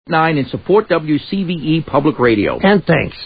9 and support WCVE Public Radio. And thanks.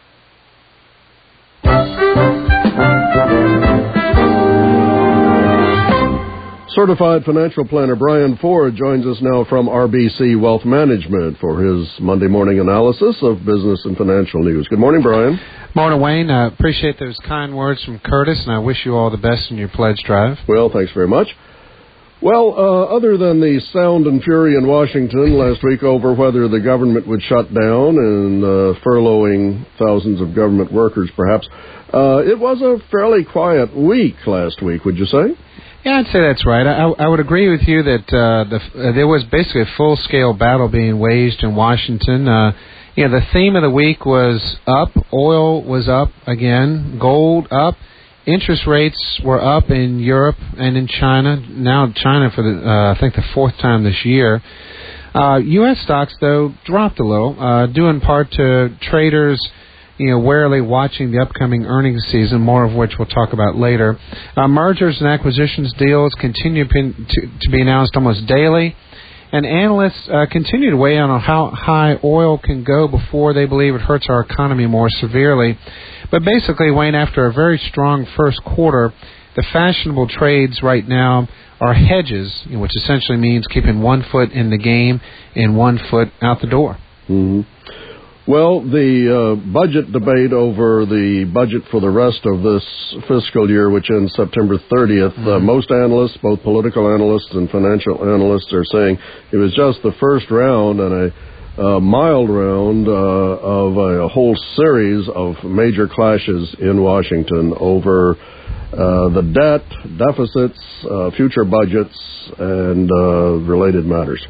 Certified financial planner Brian Ford joins us now from RBC Wealth Management for his Monday morning analysis of business and financial news. Good morning, Brian. Morning, Wayne. I appreciate those kind words from Curtis, and I wish you all the best in your pledge drive. Well, thanks very much. Well, other than the sound and fury in Washington last week over whether the government would shut down and furloughing thousands of government workers, perhaps, it was a fairly quiet week last week, would you say? Yeah, I'd say that's right. I would agree with you that there was basically a full-scale battle being waged in Washington. The theme of the week was up. Oil was up again. Gold up. Interest rates were up in Europe and in China. Now China for I think the fourth time this year. U.S. stocks, though, dropped a little, due in part to traders warily watching the upcoming earnings season, more of which we'll talk about later. Mergers and acquisitions deals continue to be announced almost daily, and analysts continue to weigh in on how high oil can go before they believe it hurts our economy more severely. But basically, Wayne, after a very strong first quarter, the fashionable trades right now are hedges, which essentially means keeping one foot in the game and one foot out the door. Mm-hmm. Well, the budget debate over the budget for the rest of this fiscal year, which ends September 30th, most analysts, both political analysts and financial analysts, are saying it was just the first round and a mild round of a whole series of major clashes in Washington over the debt, deficits, future budgets, and related matters.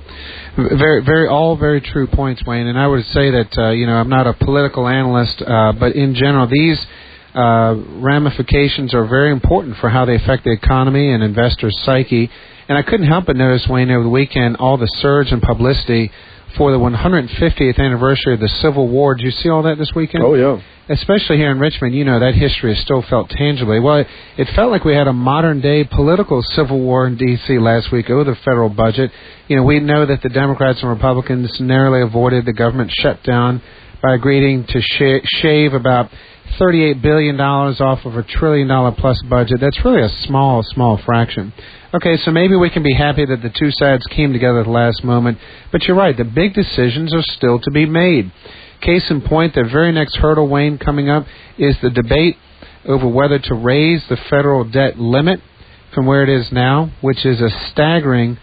All very true points, Wayne. And I would say that I'm not a political analyst, but in general, these ramifications are very important for how they affect the economy and investors' psyche. And I couldn't help but notice, Wayne, over the weekend, all the surge in publicity for the 150th anniversary of the Civil War. Did you see all that this weekend? Oh, yeah. Especially here in Richmond, that history is still felt tangibly. Well, it felt like we had a modern-day political civil war in D.C. last week over the federal budget. We know that the Democrats and Republicans narrowly avoided the government shutdown by agreeing to shave about $38 billion off of a $1 trillion-plus budget. That's really a small fraction. Okay, so maybe we can be happy that the two sides came together at the last moment. But you're right, the big decisions are still to be made. Case in point, the very next hurdle, Wayne, coming up is the debate over whether to raise the federal debt limit from where it is now, which is a staggering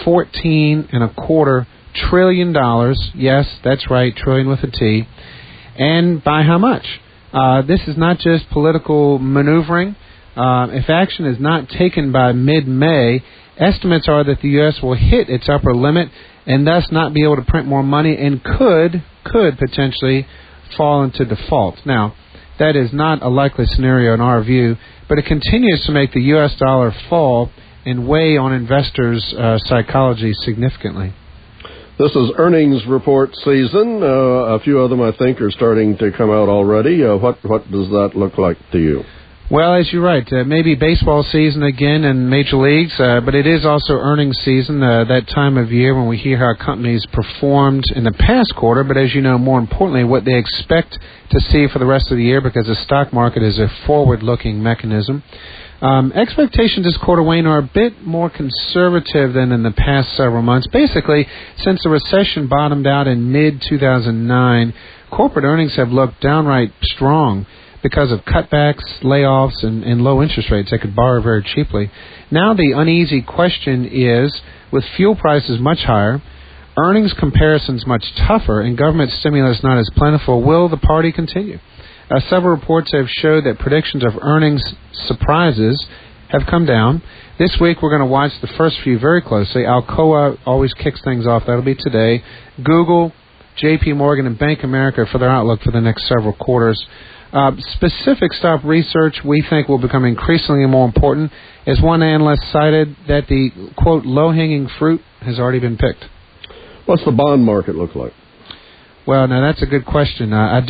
$14.25 trillion. Yes, that's right, trillion with a T. And by how much? This is not just political maneuvering. If action is not taken by mid-May, estimates are that the U.S. will hit its upper limit and thus not be able to print more money and could potentially fall into default. Now, that is not a likely scenario in our view, but it continues to make the U.S. dollar fall and weigh on investors' psychology significantly. This is earnings report season. A few of them, I think, are starting to come out already. What does that look like to you? Well, as you're right, maybe baseball season again in major leagues, but it is also earnings season, that time of year when we hear how companies performed in the past quarter, but as you know, more importantly, what they expect to see for the rest of the year, because the stock market is a forward-looking mechanism. Expectations this quarter, Wayne, are a bit more conservative than in the past several months. Basically, since the recession bottomed out in mid-2009, corporate earnings have looked downright strong because of cutbacks, layoffs, and low interest rates. They could borrow very cheaply. Now the uneasy question is, with fuel prices much higher, earnings comparisons much tougher, and government stimulus not as plentiful, will the party continue? Several reports have showed that predictions of earnings surprises have come down. This week we're going to watch the first few very closely. Alcoa always kicks things off. That'll be today. Google, J.P. Morgan, and Bank of America for their outlook for the next several quarters. Specific stock research we think will become increasingly more important, as one analyst cited that the, quote, low-hanging fruit has already been picked. What's the bond market look like? Well, now that's a good question. I'll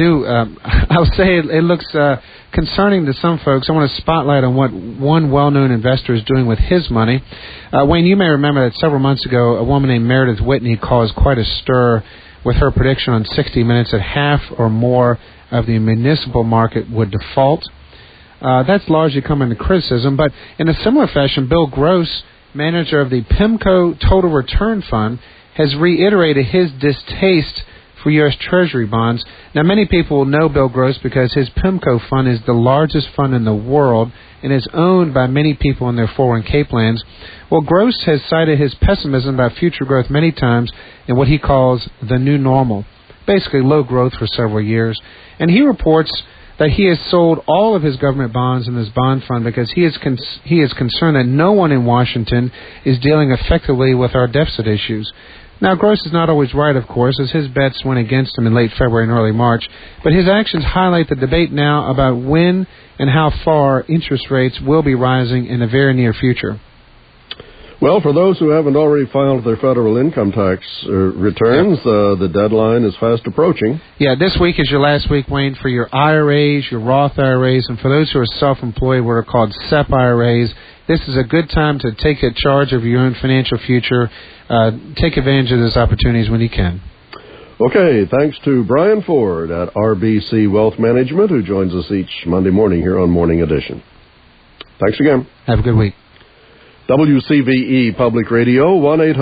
say it looks concerning to some folks. I want to spotlight on what one well-known investor is doing with his money. Wayne, you may remember that several months ago, a woman named Meredith Whitney caused quite a stir with her prediction on 60 Minutes that half or more of the municipal market would default. That's largely come into criticism, but in a similar fashion, Bill Gross, manager of the PIMCO Total Return Fund, has reiterated his distaste for U.S. Treasury bonds. Now, many people will know Bill Gross because his PIMCO fund is the largest fund in the world and is owned by many people in their 401k plans. Well, Gross has cited his pessimism about future growth many times in what he calls the new normal, basically low growth for several years. And he reports that he has sold all of his government bonds in his bond fund because he is concerned that no one in Washington is dealing effectively with our deficit issues. Now, Gross is not always right, of course, as his bets went against him in late February and early March, but his actions highlight the debate now about when and how far interest rates will be rising in the very near future. Well, for those who haven't already filed their federal income tax returns, the deadline is fast approaching. Yeah, this week is your last week, Wayne, for your IRAs, your Roth IRAs, and for those who are self-employed, what are called SEP IRAs. This is a good time to take charge of your own financial future. Take advantage of those opportunities when you can. Okay, thanks to Brian Ford at RBC Wealth Management, who joins us each Monday morning here on Morning Edition. Thanks again. Have a good week. WCVE Public Radio,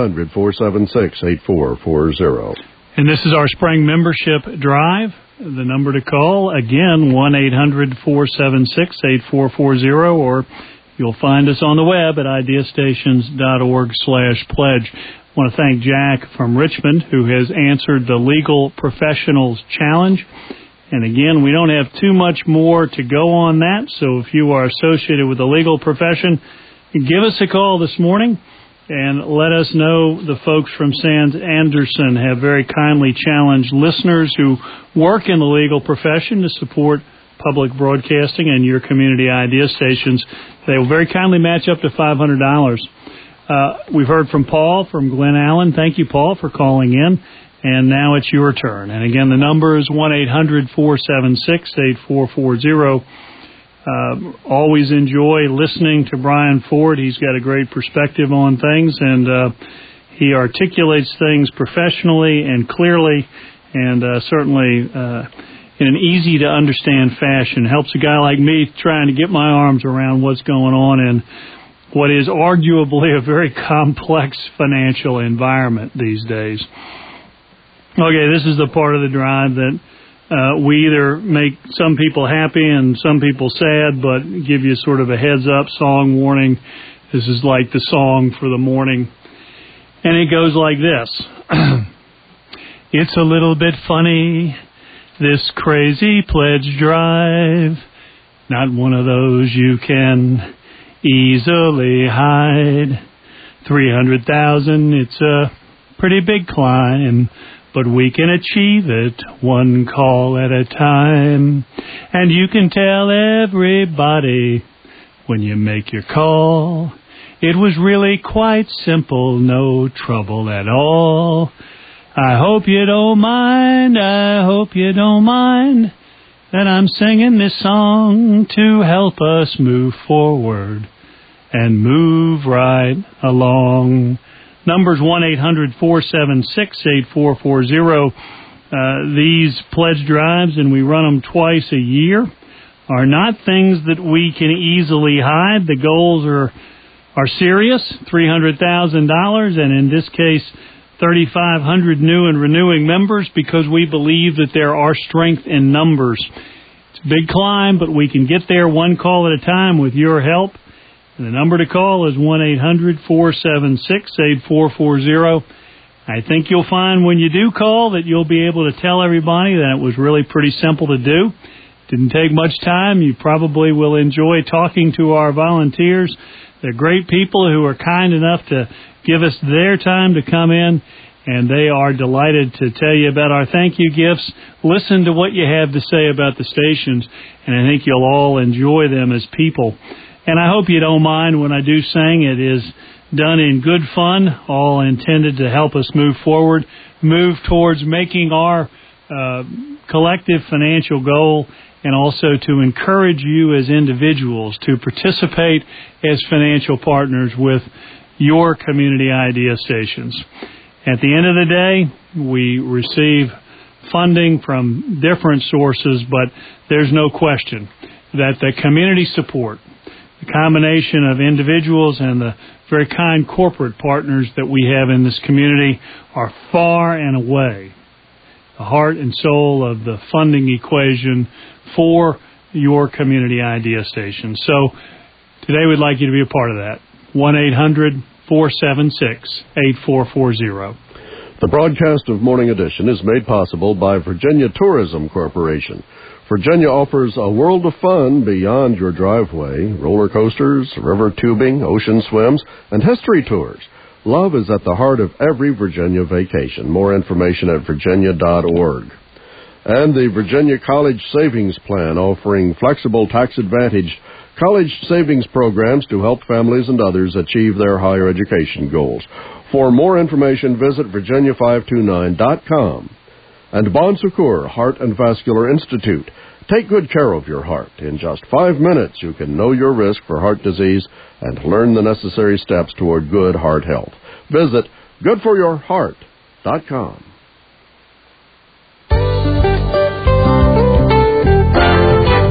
1-800-476-8440. And this is our spring membership drive. The number to call, again, 1-800-476-8440, or you'll find us on the web at ideastations.org/pledge. I want to thank Jack from Richmond, who has answered the Legal Professionals Challenge. And again, we don't have too much more to go on that, so if you are associated with the legal profession, give us a call this morning and let us know. The folks from Sands Anderson have very kindly challenged listeners who work in the legal profession to support public broadcasting and your community idea stations. They will very kindly match up to $500. We've heard from Paul from Glen Allen. Thank you, Paul, for calling in. And now it's your turn. And again, the number is 1-800-476-8440. Always enjoy listening to Brian Ford. He's got a great perspective on things, and he articulates things professionally and clearly, and certainly in an easy-to-understand fashion. Helps a guy like me trying to get my arms around what's going on in what is arguably a very complex financial environment these days. Okay, this is the part of the drive that we either make some people happy and some people sad, but give you sort of a heads-up song warning. This is like the song for the morning. And it goes like this. It's a little bit funny, this crazy pledge drive. Not one of those you can easily hide. 300,000, it's a pretty big climb, but we can achieve it one call at a time. And you can tell everybody when you make your call, it was really quite simple, no trouble at all. I hope you don't mind, I hope you don't mind that I'm singing this song to help us move forward and move right along. Number's 1-800-476-8440. These pledge drives, and we run them twice a year, are not things that we can easily hide. The goals are serious, $300,000, and in this case, 3,500 new and renewing members, because we believe that there are strength in numbers. It's a big climb, but we can get there one call at a time with your help. And the number to call is 1-800-476-8440. I think you'll find when you do call that you'll be able to tell everybody that it was really pretty simple to do. Didn't take much time. You probably will enjoy talking to our volunteers. They're great people who are kind enough to give us their time to come in, and they are delighted to tell you about our thank you gifts. Listen to what you have to say about the stations, and I think you'll all enjoy them as people. And I hope you don't mind when I do sing. It is done in good fun, all intended to help us move forward, move towards making our collective financial goal, and also to encourage you as individuals to participate as financial partners with your community idea stations. At the end of the day, We receive funding from different sources, but there's no question that the community support, the combination of individuals and the very kind corporate partners that we have in this community are far and away the heart and soul of the funding equation for your community idea station. So today we'd like you to be a part of that. 1-800-476-8440. The broadcast of Morning Edition is made possible by Virginia Tourism Corporation. Virginia offers a world of fun beyond your driveway: roller coasters, river tubing, ocean swims, and history tours. Love is at the heart of every Virginia vacation. More information at virginia.org. And the Virginia College Savings Plan, offering flexible, tax-advantaged college savings programs to help families and others achieve their higher education goals. For more information, visit virginia529.com. And Bon Secours Heart and Vascular Institute. Take good care of your heart. In just 5 minutes, you can know your risk for heart disease and learn the necessary steps toward good heart health. Visit goodforyourheart.com.